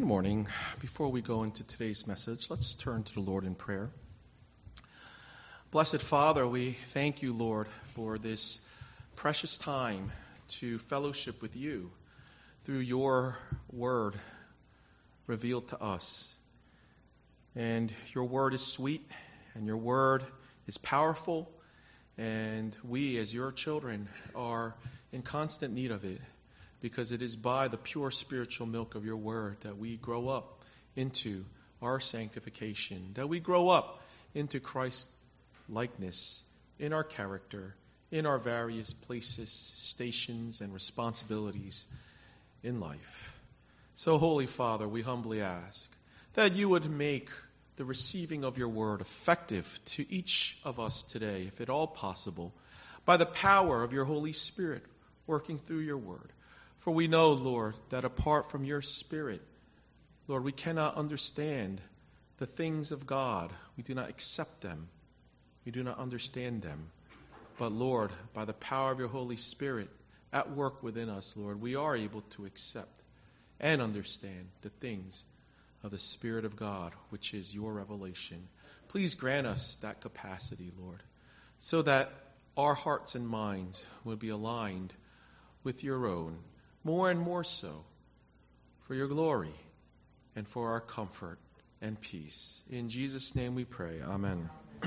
Good morning. Before we go into today's message, let's turn to the Lord in prayer. Blessed Father, we thank you, Lord, for this precious time to fellowship with you through your word revealed to us. And your word is sweet, and your word is powerful, and we as your children are in constant need of it, because it is by the pure spiritual milk of your word that we grow up into our sanctification, that we grow up into Christ's likeness in our character, in our various places, stations, and responsibilities in life. So, Holy Father, we humbly ask that you would make the receiving of your word effective to each of us today, if at all possible, by the power of your Holy Spirit working through your word. For we know, Lord, that apart from your Spirit, Lord, we cannot understand the things of God. We do not accept them. We do not understand them. But, Lord, by the power of your Holy Spirit at work within us, Lord, we are able to accept and understand the things of the Spirit of God, which is your revelation. Please grant us that capacity, Lord, so that our hearts and minds will be aligned with your own, more and more so, for your glory and for our comfort and peace. In Jesus' name we pray. Amen.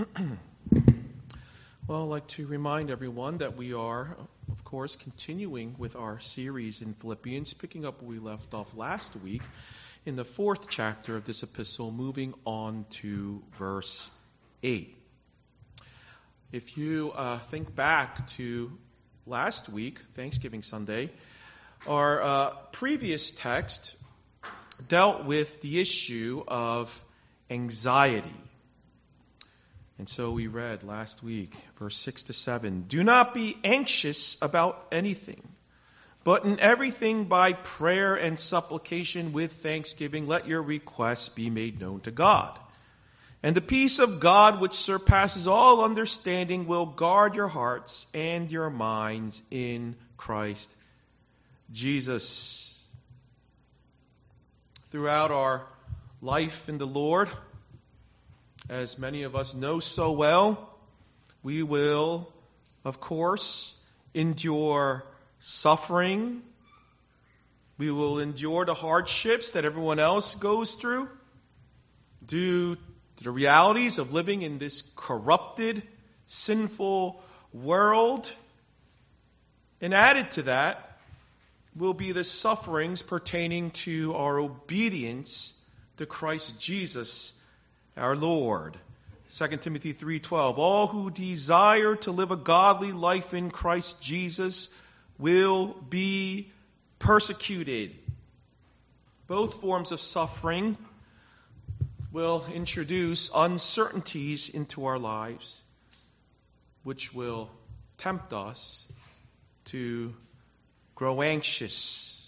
Well, I'd like to remind everyone that we are, of course, continuing with our series in Philippians, picking up where we left off last week in the 4th chapter of this epistle, moving on to verse 8. If you think back to last week, Thanksgiving Sunday, our previous text dealt with the issue of anxiety. And so we read last week, verse 6 to 7, "Do not be anxious about anything, but in everything by prayer and supplication with thanksgiving, let your requests be made known to God. And the peace of God, which surpasses all understanding, will guard your hearts and your minds in Christ Jesus." Throughout our life in the Lord, as many of us know so well, we will, of course, endure suffering. We will endure the hardships that everyone else goes through due to the realities of living in this corrupted, sinful world. And added to that will be the sufferings pertaining to our obedience to Christ Jesus, our Lord. 2 Timothy 3:12, "All who desire to live a godly life in Christ Jesus will be persecuted." Both forms of suffering will introduce uncertainties into our lives, which will tempt us to grow anxious.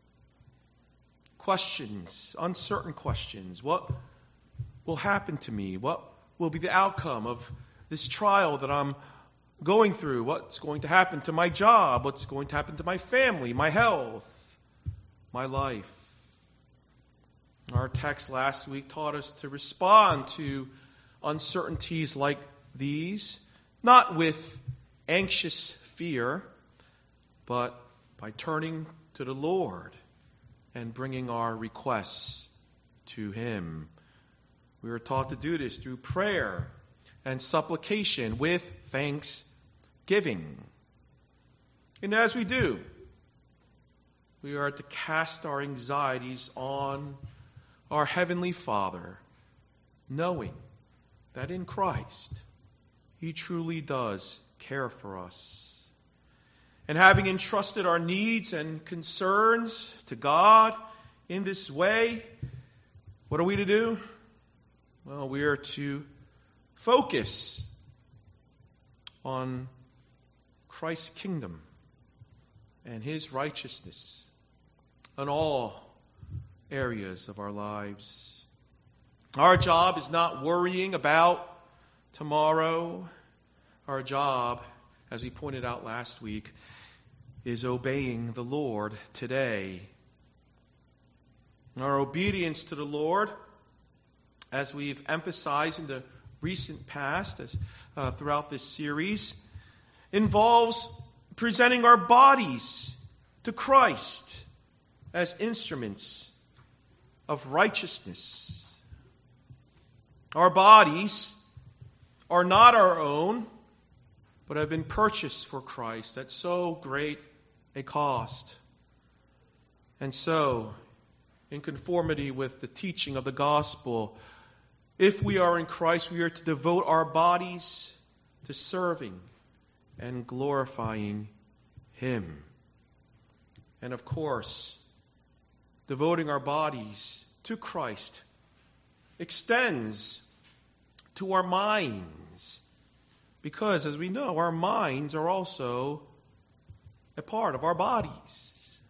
Questions, uncertain questions. What will happen to me? What will be the outcome of this trial that I'm going through? What's going to happen to my job? What's going to happen to my family, my health, my life? Our text last week taught us to respond to uncertainties like these, not with anxious fear, but by turning to the Lord and bringing our requests to Him. We are taught to do this through prayer and supplication with thanksgiving. And as we do, we are to cast our anxieties on our Heavenly Father, knowing that in Christ He truly does care for us. And having entrusted our needs and concerns to God in this way, what are we to do? Well, we are to focus on Christ's kingdom and His righteousness in all areas of our lives. Our job is not worrying about tomorrow. Our job, as we pointed out last week, is obeying the Lord today. Our obedience to the Lord, as we've emphasized in the recent past, throughout this series, involves presenting our bodies to Christ as instruments of righteousness. Our bodies are not our own, but have been purchased for Christ at so great a cost. And so, in conformity with the teaching of the gospel, if we are in Christ, we are to devote our bodies to serving and glorifying Him. And of course, devoting our bodies to Christ extends to our minds. Because, as we know, our minds are also a part of our bodies.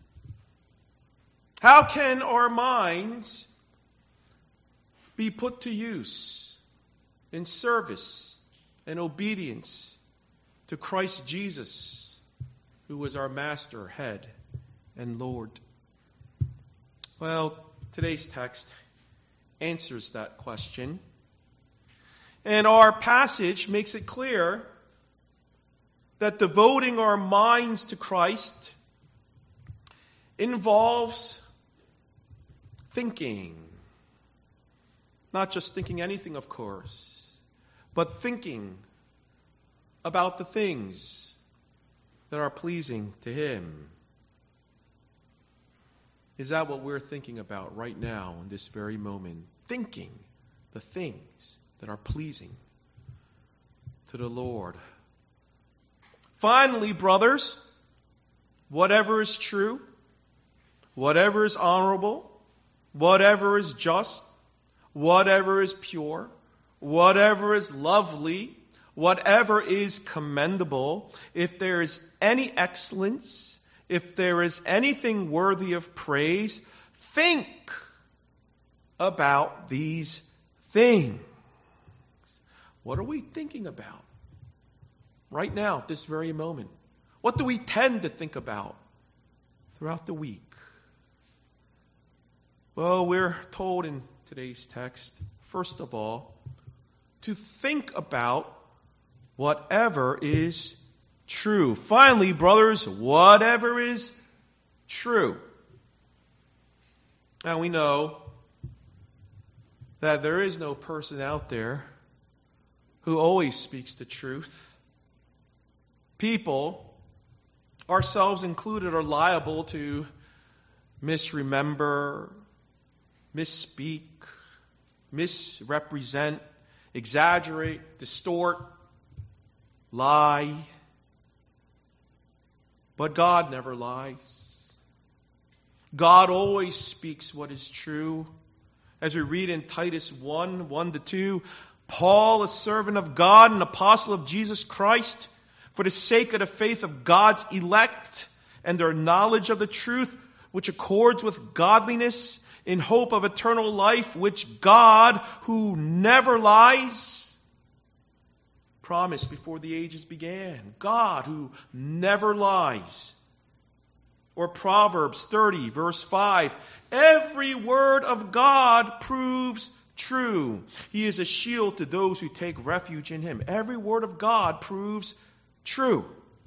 How can our minds be put to use in service and obedience to Christ Jesus, who is our Master, Head, and Lord? Well, today's text answers that question. And our passage makes it clear that devoting our minds to Christ involves thinking. Not just thinking anything, of course, but thinking about the things that are pleasing to Him. Is that what we're thinking about right now in this very moment? Thinking the things that are pleasing to the Lord. Finally, brothers, whatever is true, whatever is honorable, whatever is just, whatever is pure, whatever is lovely, whatever is commendable, if there is any excellence, if there is anything worthy of praise, think about these things. What are we thinking about right now, at this very moment? What do we tend to think about throughout the week? Well, we're told in today's text, first of all, to think about whatever is true. Finally, brothers, whatever is true. Now we know that there is no person out there who always speaks the truth. People, ourselves included, are liable to misremember, misspeak, misrepresent, exaggerate, distort, lie. But God never lies. God always speaks what is true. As we read in Titus 1:1-2, Paul, a servant of God, an apostle of Jesus Christ, for the sake of the faith of God's elect and their knowledge of the truth, which accords with godliness, in hope of eternal life, which God, who never lies, promised before the ages began. God, who never lies. Or Proverbs 30, verse 5, every word of God proves true. He is a shield to those who take refuge in Him. Every word of God proves true.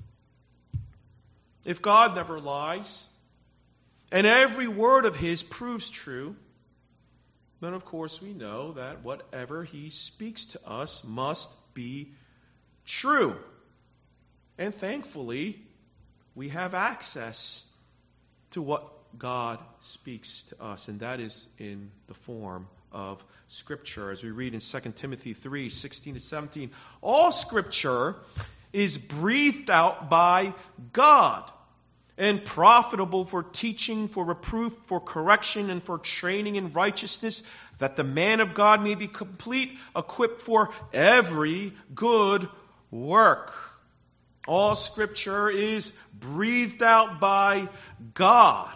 If God never lies, and every word of His proves true, then of course we know that whatever He speaks to us must be true. And thankfully, we have access to what God speaks to us, and that is in the form of Scripture. As we read in 2 Timothy 3:16-17, all Scripture is breathed out by God and profitable for teaching, for reproof, for correction, and for training in righteousness, that the man of God may be complete, equipped for every good work. All Scripture is breathed out by God.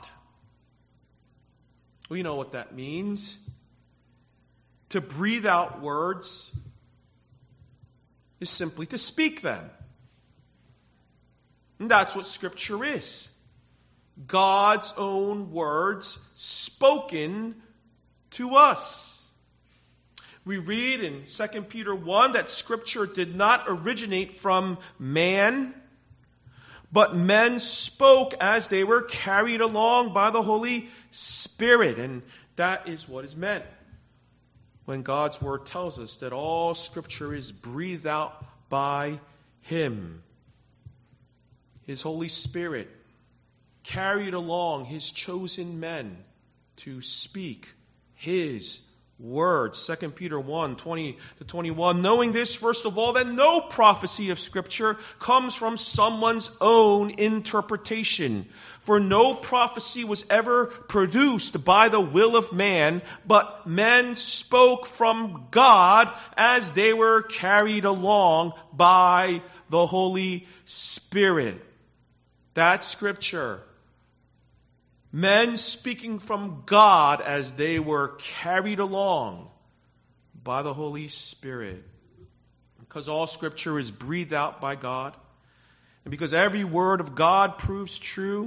We know what that means. To breathe out words is simply to speak them. And that's what Scripture is. God's own words spoken to us. We read in 2 Peter 1 that Scripture did not originate from man, but men spoke as they were carried along by the Holy Spirit. And that is what is meant when God's Word tells us that all Scripture is breathed out by Him. His Holy Spirit carried along His chosen men to speak His words. 2 Peter 1, 20-21. Knowing this, first of all, that no prophecy of Scripture comes from someone's own interpretation. For no prophecy was ever produced by the will of man, but men spoke from God as they were carried along by the Holy Spirit. That's Scripture. Men speaking from God as they were carried along by the Holy Spirit. Because all Scripture is breathed out by God, and because every word of God proves true,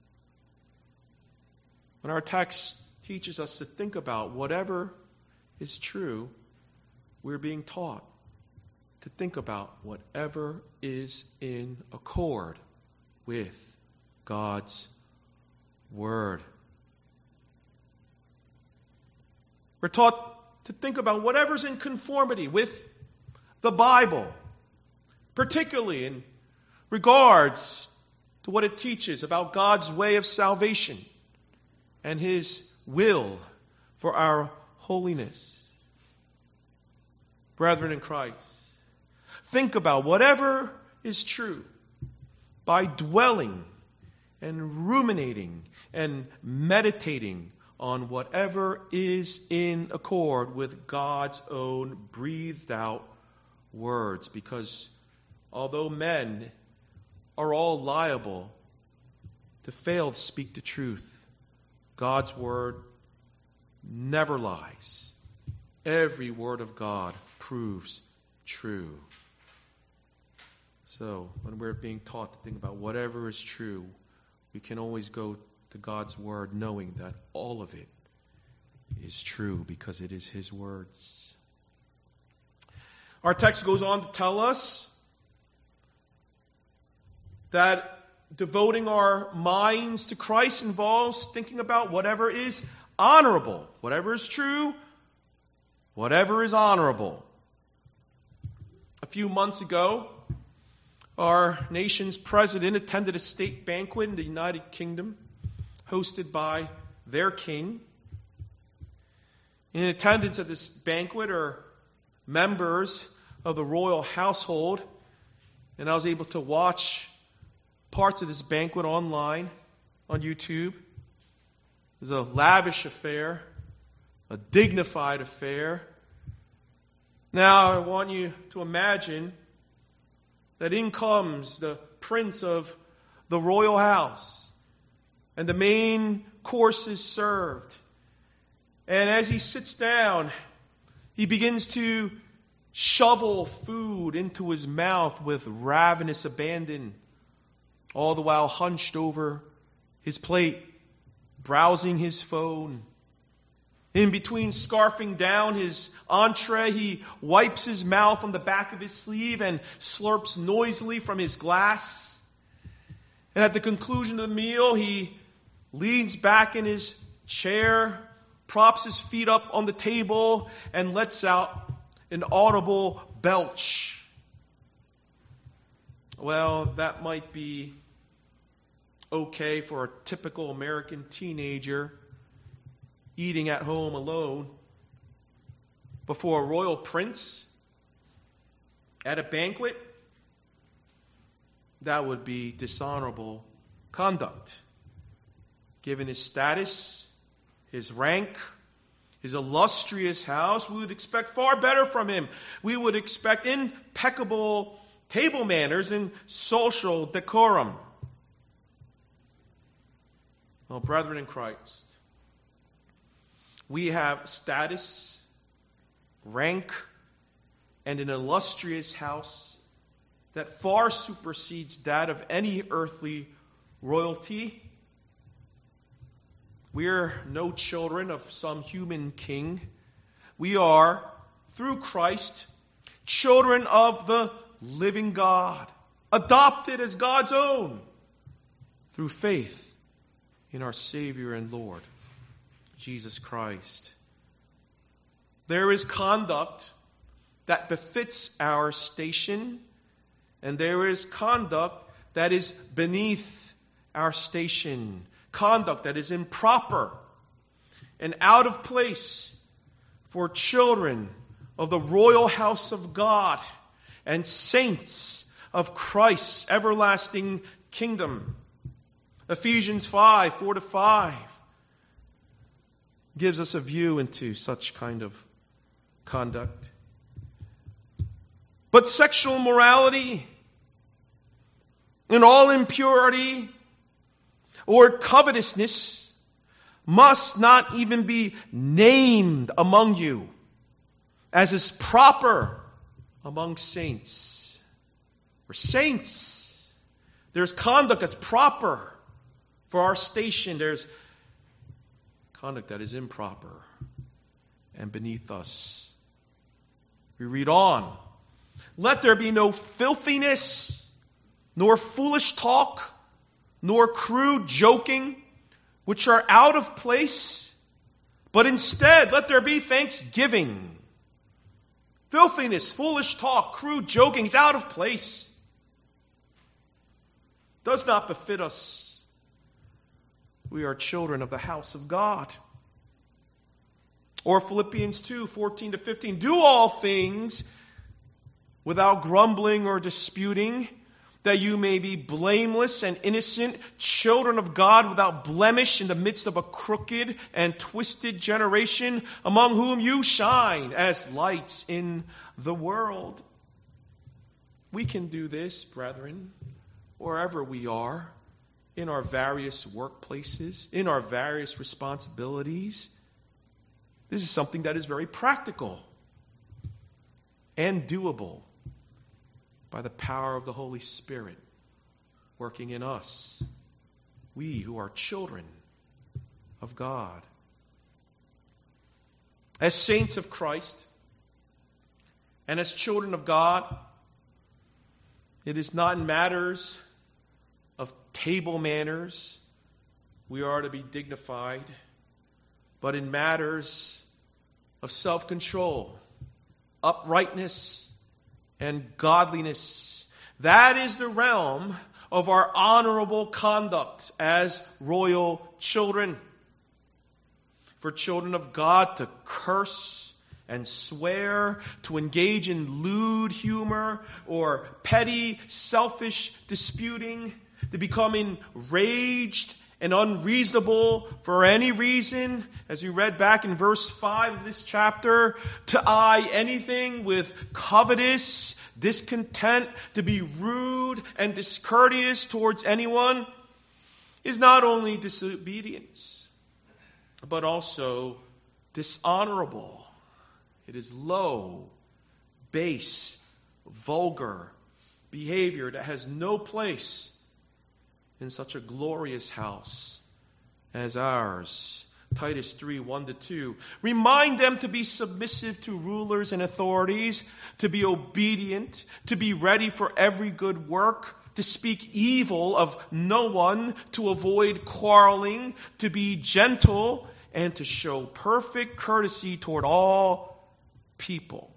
when our text teaches us to think about whatever is true, we're being taught to think about whatever is in accord with God's Word. We're taught to think about whatever's in conformity with the Bible, particularly in regards to what it teaches about God's way of salvation and His will for our holiness. Brethren in Christ, think about whatever is true by dwelling and ruminating and meditating on whatever is in accord with God's own breathed out words. Because although men are all liable to fail to speak the truth, God's word never lies. Every word of God proves true. So, when we're being taught to think about whatever is true, we can always go to God's Word knowing that all of it is true because it is His words. Our text goes on to tell us that devoting our minds to Christ involves thinking about whatever is honorable, whatever is true, whatever is honorable. A few months ago, our nation's president attended a state banquet in the United Kingdom, hosted by their king. In attendance at this banquet are members of the royal household, and I was able to watch parts of this banquet online on YouTube. It was a lavish affair, a dignified affair. Now, I want you to imagine that in comes the prince of the royal house, and the main course is served. And as he sits down, he begins to shovel food into his mouth with ravenous abandon, all the while hunched over his plate, browsing his phone. In between scarfing down his entree, he wipes his mouth on the back of his sleeve and slurps noisily from his glass. And at the conclusion of the meal, he leans back in his chair, props his feet up on the table, and lets out an audible belch. Well, that might be okay for a typical American teenager eating at home alone. But for a royal prince at a banquet, that would be dishonorable conduct. Given his status, his rank, his illustrious house, we would expect far better from him. We would expect impeccable table manners and social decorum. Well, brethren in Christ, we have status, rank, and an illustrious house that far supersedes that of any earthly royalty We're no children of some human king. We are, through Christ, children of the living God, adopted as God's own through faith in our Savior and Lord, Jesus Christ. There is conduct that befits our station, and there is conduct that is beneath our station, conduct that is improper and out of place for children of the royal house of God and saints of Christ's everlasting kingdom. Ephesians 5, 4-5 gives us a view into such kind of conduct. But sexual morality and all impurity or covetousness must not even be named among you, as is proper among saints. For saints, there's conduct that's proper for our station. There's conduct that is improper and beneath us. We read on. Let there be no filthiness, nor foolish talk, nor crude joking, which are out of place, but instead let there be thanksgiving. Filthiness, foolish talk, crude joking is out of place. Does not befit us. We are children of the house of God. Or Philippians 2, 14-15. Do all things without grumbling or disputing, that you may be blameless and innocent, children of God without blemish in the midst of a crooked and twisted generation, among whom you shine as lights in the world. We can do this, brethren, wherever we are, in our various workplaces, in our various responsibilities. This is something that is very practical and doable by the power of the Holy Spirit working in us, we who are children of God. As saints of Christ and as children of God, it is not in matters of table manners we are to be dignified, but in matters of self-control, uprightness, and godliness. That is the realm of our honorable conduct as royal children. For children of God to curse and swear, to engage in lewd humor or petty, selfish disputing, to become enraged and unreasonable for any reason, as we read back in verse 5 of this chapter, to eye anything with covetous discontent, to be rude and discourteous towards anyone, is not only disobedience, but also dishonorable. It is low, base, vulgar behavior that has no place in such a glorious house as ours. Titus 3, 1-2. Remind them to be submissive to rulers and authorities, to be obedient, to be ready for every good work, to speak evil of no one, to avoid quarreling, to be gentle, and to show perfect courtesy toward all people.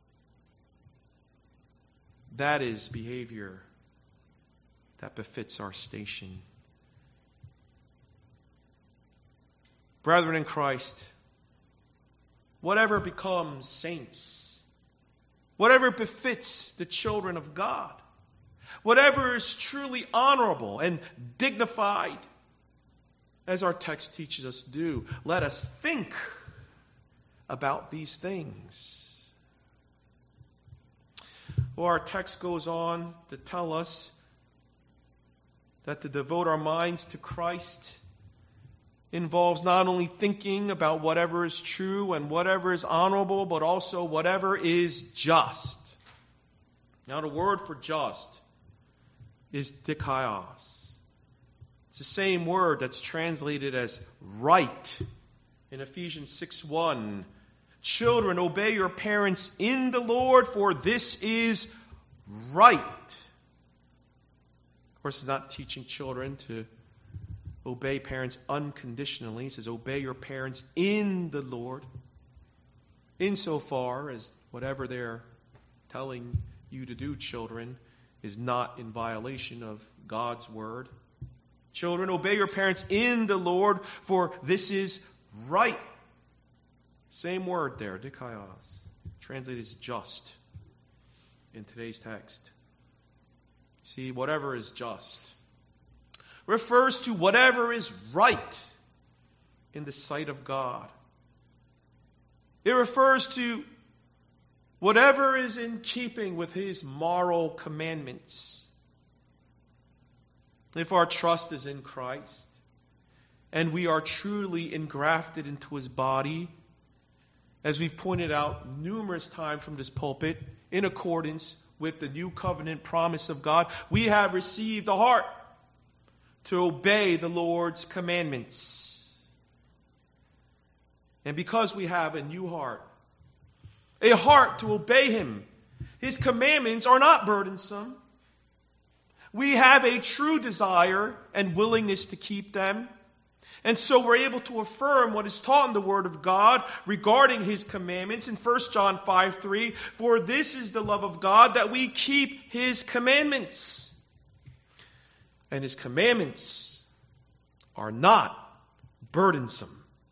That is behavior that befits our station. Brethren in Christ, whatever becomes saints, whatever befits the children of God, whatever is truly honorable and dignified, as our text teaches us to do, let us think about these things. Well, our text goes on to tell us that to devote our minds to Christ involves not only thinking about whatever is true and whatever is honorable, but also whatever is just. Now, the word for just is dikaios. It's the same word that's translated as right in Ephesians 6:1. Children, obey your parents in the Lord, for this is right. Of course, it's not teaching children to obey parents unconditionally. It says, obey your parents in the Lord, insofar as whatever they're telling you to do, children, is not in violation of God's word. Children, obey your parents in the Lord, for this is right. Same word there, dikaios, translated as just in today's text. See, whatever is just refers to whatever is right in the sight of God. It refers to whatever is in keeping with His moral commandments. If our trust is in Christ and we are truly engrafted into His body, as we've pointed out numerous times from this pulpit, in accordance with the new covenant promise of God, we have received a heart to obey the Lord's commandments. And because we have a new heart, a heart to obey Him, His commandments are not burdensome. We have a true desire and willingness to keep them. And so we're able to affirm what is taught in the Word of God regarding His commandments in 1 John 5:3. For this is the love of God, that we keep His commandments. And His commandments are not burdensome.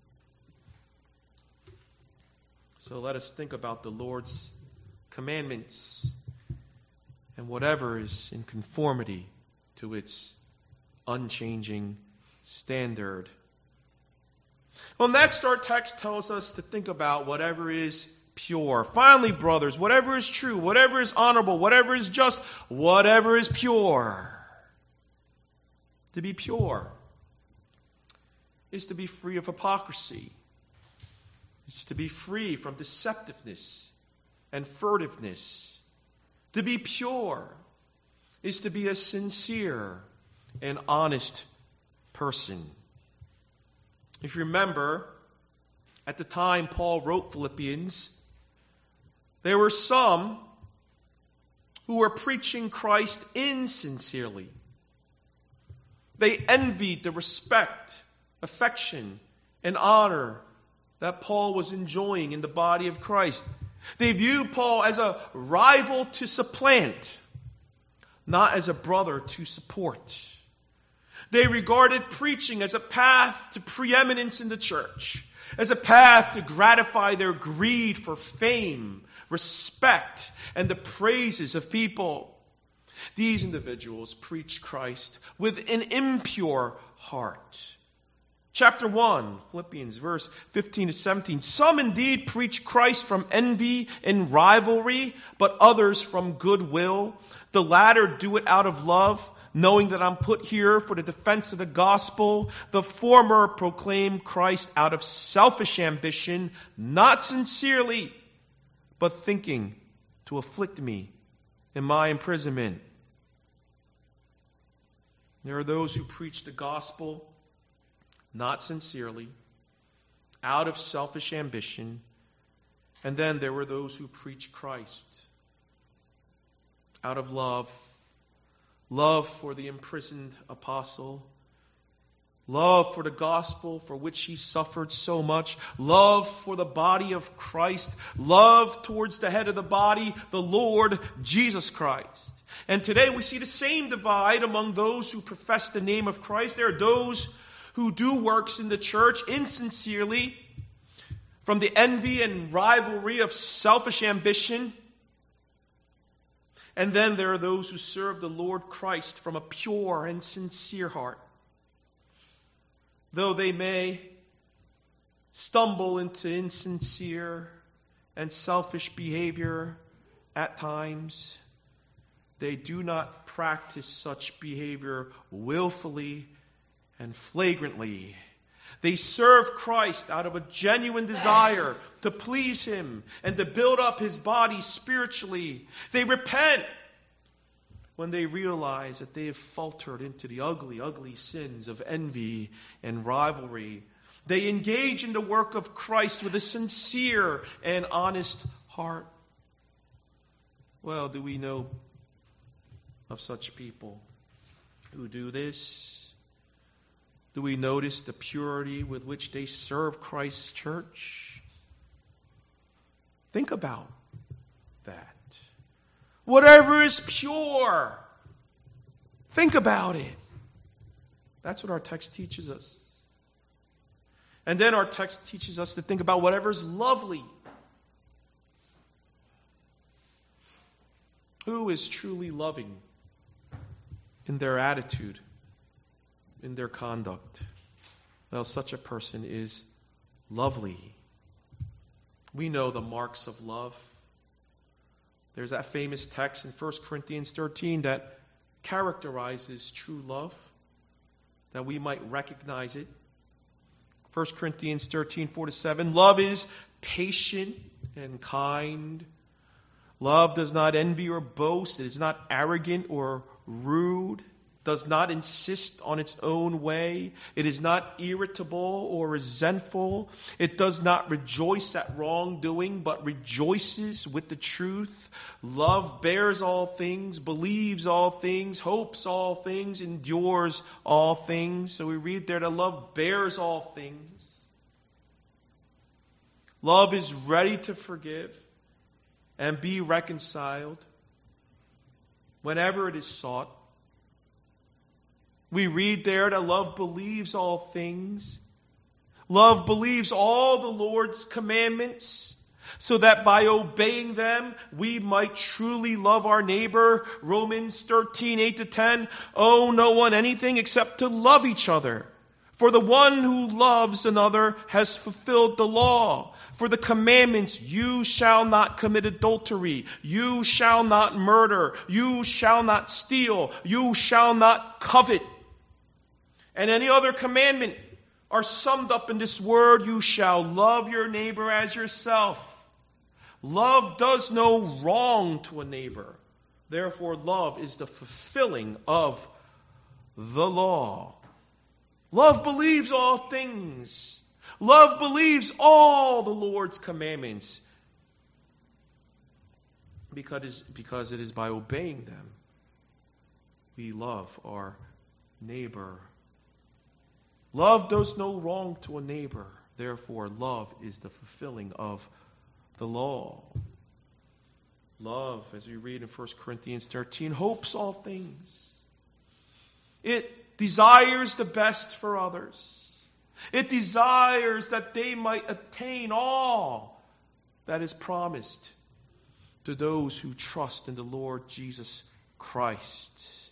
So let us think about the Lord's commandments and whatever is in conformity to its unchanging standard. Well, next our text tells us to think about whatever is pure. Finally, brothers, whatever is true, whatever is honorable, whatever is just, whatever is pure. To be pure is to be free of hypocrisy. It's to be free from deceptiveness and furtiveness. To be pure is to be a sincere and honest person. If you remember, at the time Paul wrote Philippians, there were some who were preaching Christ insincerely. They envied the respect, affection, and honor that Paul was enjoying in the body of Christ. They viewed Paul as a rival to supplant, not as a brother to support. They regarded preaching as a path to preeminence in the church, as a path to gratify their greed for fame, respect, and the praises of people. These individuals preached Christ with an impure heart. Chapter 1, Philippians, verse 15 to 17. Some indeed preach Christ from envy and rivalry, but others from goodwill. The latter do it out of love, knowing that I'm put here for the defense of the gospel. The former proclaim Christ out of selfish ambition, not sincerely, but thinking to afflict me in my imprisonment. There are those who preach the gospel not sincerely, out of selfish ambition. And then there were those who preach Christ out of love. Love for the imprisoned apostle. Love for the gospel for which he suffered so much. Love for the body of Christ. Love towards the head of the body, the Lord Jesus Christ. And today we see the same divide among those who profess the name of Christ. There are those who do works in the church insincerely from the envy and rivalry of selfish ambition. And then there are those who serve the Lord Christ from a pure and sincere heart. Though they may stumble into insincere and selfish behavior at times, they do not practice such behavior willfully and flagrantly. They serve Christ out of a genuine desire to please Him and to build up His body spiritually. They repent when they realize that they have faltered into the ugly, ugly sins of envy and rivalry. They engage in the work of Christ with a sincere and honest heart. Well, do we know of such people who do this? Do we notice the purity with which they serve Christ's church? Think about that. Whatever is pure, think about it. That's what our text teaches us. And then our text teaches us to think about whatever is lovely. Who is truly loving in their attitude, in their conduct? Well, such a person is lovely. We know the marks of love. There's that famous text in 1 Corinthians 13 that characterizes true love, that we might recognize it. 1 Corinthians 13, 4-7. Love is patient and kind. Love does not envy or boast. It is not arrogant or rude. Does not insist on its own way. It is not irritable or resentful. It does not rejoice at wrongdoing, but rejoices with the truth. Love bears all things, believes all things, hopes all things, endures all things. So we read there that love bears all things. Love is ready to forgive and be reconciled whenever it is sought. We read there that love believes all things. Love believes all the Lord's commandments, so that by obeying them, we might truly love our neighbor. Romans 13, 8-10. Owe no one anything except to love each other. For the one who loves another has fulfilled the law. For the commandments, you shall not commit adultery, you shall not murder, you shall not steal, you shall not covet, and any other commandment are summed up in this word, you shall love your neighbor as yourself. Love does no wrong to a neighbor. Therefore, love is the fulfilling of the law. Love believes all things. Love believes all the Lord's commandments. Because it is by obeying them we love our neighbor. Love does no wrong to a neighbor. Therefore, love is the fulfilling of the law. Love, as we read in 1 Corinthians 13, hopes all things. It desires the best for others. It desires that they might attain all that is promised to those who trust in the Lord Jesus Christ.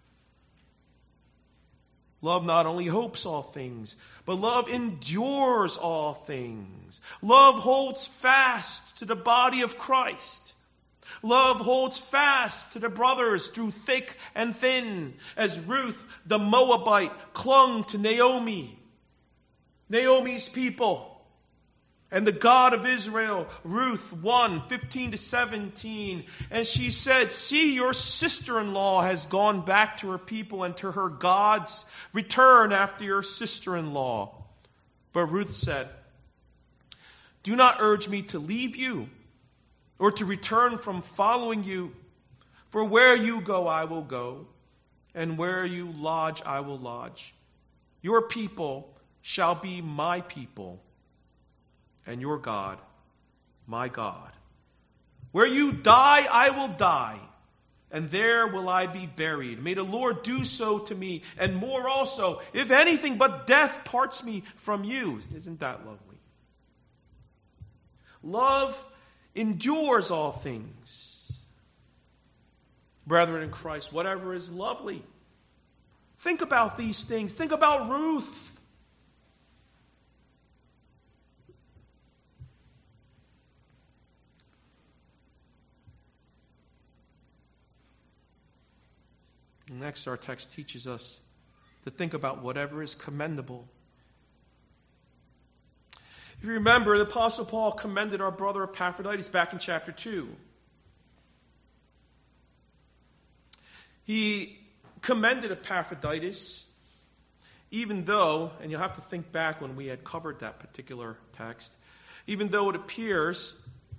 Love not only hopes all things, but love endures all things. Love holds fast to the body of Christ. Love holds fast to the brothers through thick and thin, as Ruth the Moabite clung to Naomi, Naomi's people. And the God of Israel, Ruth 1, 15-17. And she said, see, your sister-in-law has gone back to her people and to her gods. Return after your sister-in-law. But Ruth said, do not urge me to leave you or to return from following you. For where you go, I will go. And where you lodge, I will lodge. Your people shall be my people. And your God, my God. Where you die, I will die, and there will I be buried. May the Lord do so to me, and more also, if anything but death parts me from you. Isn't that lovely? Love endures all things. Brethren in Christ, whatever is lovely. Think about these things. Think about Ruth. Next, our text teaches us to think about whatever is commendable. If you remember, the Apostle Paul commended our brother Epaphroditus back in chapter 2. He commended Epaphroditus, even though, and you'll have to think back when we had covered that particular text, even though it appears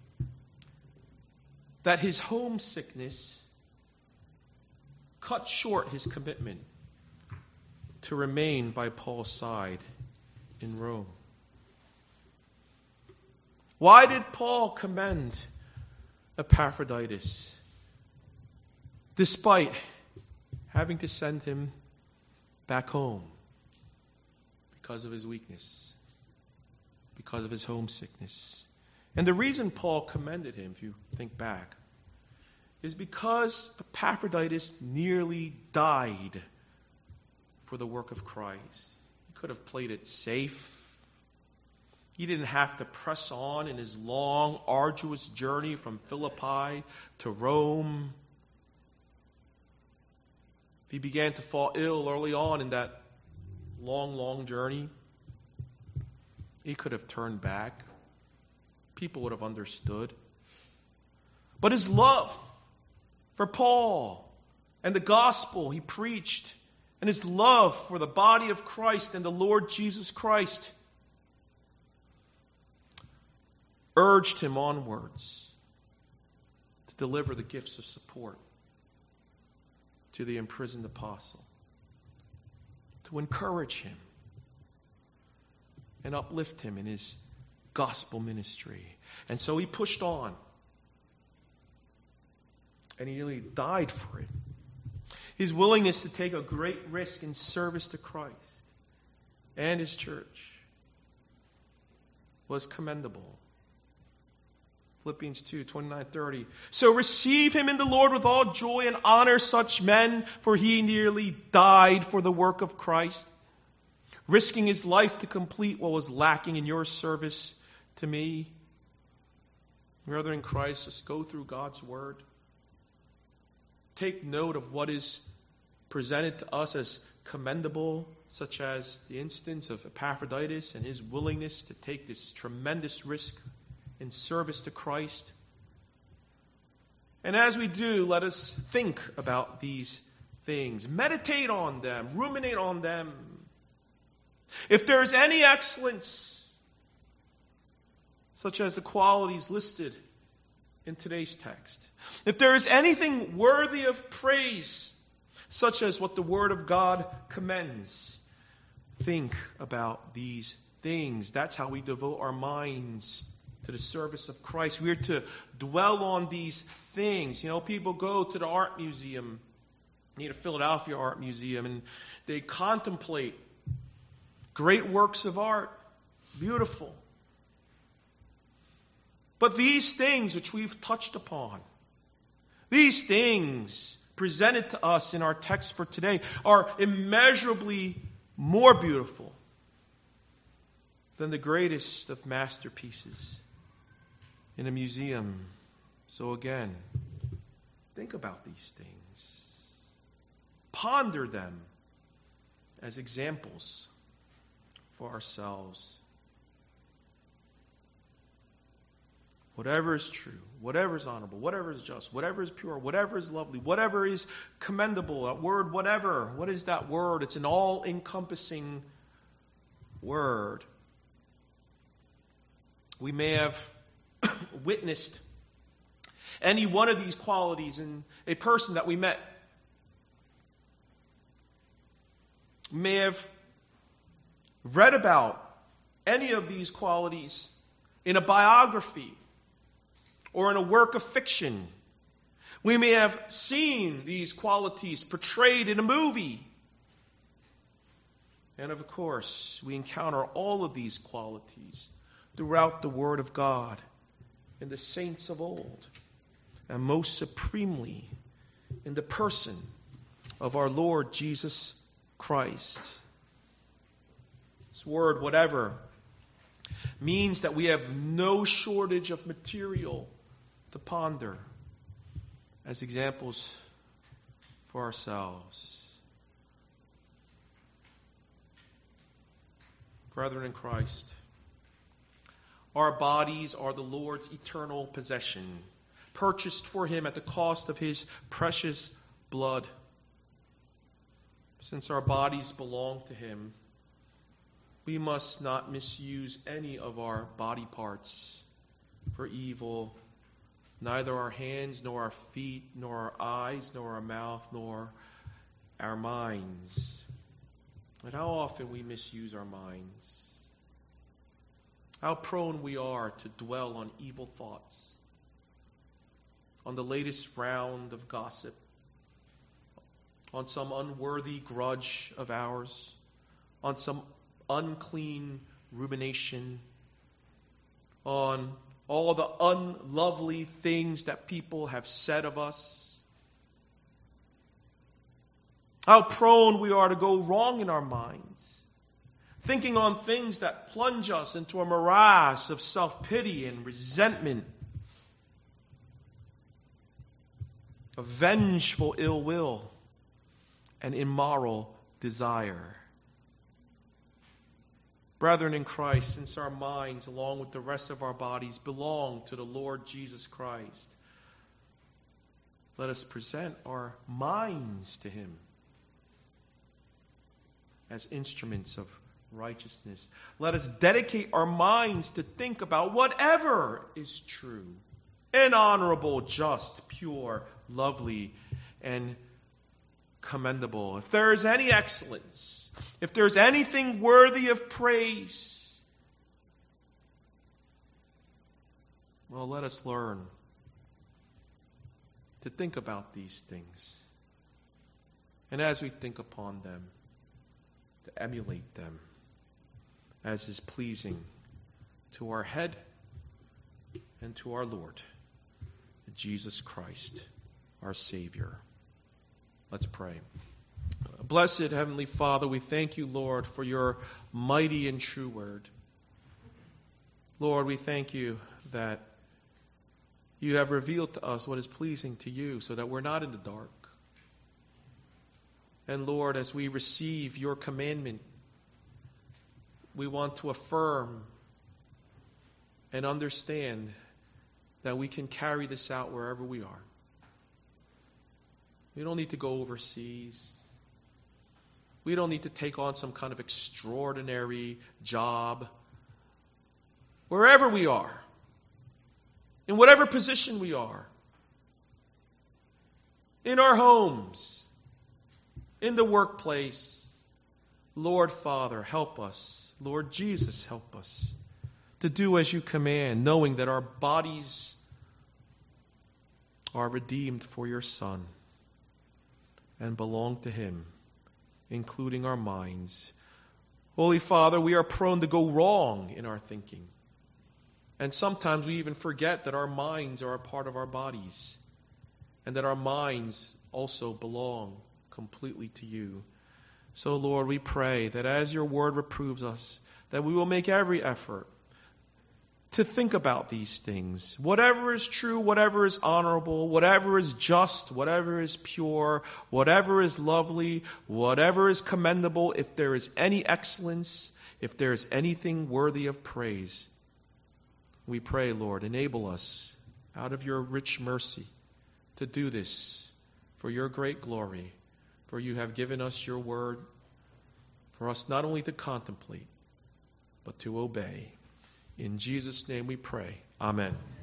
that his homesickness cut short his commitment to remain by Paul's side in Rome. Why did Paul commend Epaphroditus, despite having to send him back home because of his weakness, because of his homesickness? And the reason Paul commended him, if you think back, is because Epaphroditus nearly died for the work of Christ. He could have played it safe. He didn't have to press on in his long, arduous journey from Philippi to Rome. If he began to fall ill early on in that long journey, he could have turned back. People would have understood. But his love for Paul and the gospel he preached, and his love for the body of Christ and the Lord Jesus Christ, urged him onwards to deliver the gifts of support to the imprisoned apostle, to encourage him and uplift him in his gospel ministry. And so he pushed on, and he nearly died for it. His willingness to take a great risk in service to Christ and his church was commendable. Philippians 2, 29, 30. So receive him in the Lord with all joy and honor such men, for he nearly died for the work of Christ, risking his life to complete what was lacking in your service to me. Brethren in Christ, just go through God's word. Take note of what is presented to us as commendable, such as the instance of Epaphroditus and his willingness to take this tremendous risk in service to Christ. And as we do, let us think about these things. Meditate on them. Ruminate on them. If there is any excellence, such as the qualities listed in today's text, if there is anything worthy of praise, such as what the Word of God commends, think about these things. That's how we devote our minds to the service of Christ. We're to dwell on these things. You know, people go to the art museum, the Philadelphia Art Museum, and they contemplate great works of art. Beautiful. But these things which we've touched upon, these things presented to us in our text for today, are immeasurably more beautiful than the greatest of masterpieces in a museum. So again, think about these things. Ponder them as examples for ourselves. Whatever is true, whatever is honorable, whatever is just, whatever is pure, whatever is lovely, whatever is commendable, that word whatever, what is that word? It's an all-encompassing word. We may have witnessed any one of these qualities in a person that we met. We may have read about any of these qualities in a biography or in a work of fiction. We may have seen these qualities portrayed in a movie. And of course, we encounter all of these qualities throughout the Word of God in the saints of old, and most supremely in the person of our Lord Jesus Christ. This word, whatever, means that we have no shortage of material to ponder as examples for ourselves. Brethren in Christ, our bodies are the Lord's eternal possession, purchased for him at the cost of his precious blood Since our bodies belong to him, we must not misuse any of our body parts for evil, neither our hands, nor our feet, nor our eyes, nor our mouth, nor our minds. And how often we misuse our minds. How prone we are to dwell on evil thoughts, on the latest round of gossip, on some unworthy grudge of ours, on some unclean rumination, on all the unlovely things that people have said of us. How prone we are to go wrong in our minds, thinking on things that plunge us into a morass of self-pity and resentment, of vengeful ill will and immoral desire. Brethren in Christ, since our minds, along with the rest of our bodies, belong to the Lord Jesus Christ, let us present our minds to him as instruments of righteousness. Let us dedicate our minds to think about whatever is true and honorable, just, pure, lovely, and commendable. If there is any excellence, if there is anything worthy of praise, well, let us learn to think about these things. And as we think upon them, to emulate them as is pleasing to our head and to our Lord, Jesus Christ, our Savior. Let's pray. Blessed Heavenly Father, we thank you, Lord, for your mighty and true word. Lord, we thank you that you have revealed to us what is pleasing to you so that we're not in the dark. And Lord, as we receive your commandment, we want to affirm and understand that we can carry this out wherever we are. We don't need to go overseas. We don't need to take on some kind of extraordinary job. Wherever we are, in whatever position we are, in our homes, in the workplace, Lord Father, help us. Lord Jesus, help us to do as you command, knowing that our bodies are redeemed for your Son and belong to him, including our minds. Holy Father, we are prone to go wrong in our thinking. And sometimes we even forget that our minds are a part of our bodies and that our minds also belong completely to you. So, Lord, we pray that as your word reproves us, that we will make every effort to think about these things. Whatever is true, whatever is honorable, whatever is just, whatever is pure, whatever is lovely, whatever is commendable, if there is any excellence, if there is anything worthy of praise, we pray, Lord, enable us out of your rich mercy to do this for your great glory. For you have given us your word for us not only to contemplate, but to obey. In Jesus' name we pray. Amen.